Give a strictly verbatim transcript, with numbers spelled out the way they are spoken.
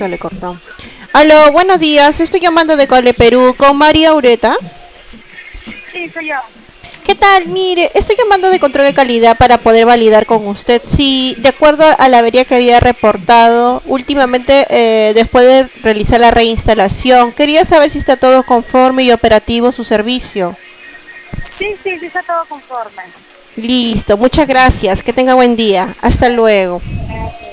Se le cortó. Aló, buenos días. Estoy llamando de Cole Perú con María Ureta. Sí, soy yo. ¿Qué tal? Mire, estoy llamando de control de calidad para poder validar con usted si, de acuerdo a la avería que había reportado últimamente eh, después de realizar la reinstalación, quería saber si está todo conforme y operativo su servicio. Sí, sí, sí, está todo conforme. Listo, muchas gracias. Que tenga buen día. Hasta luego. Gracias.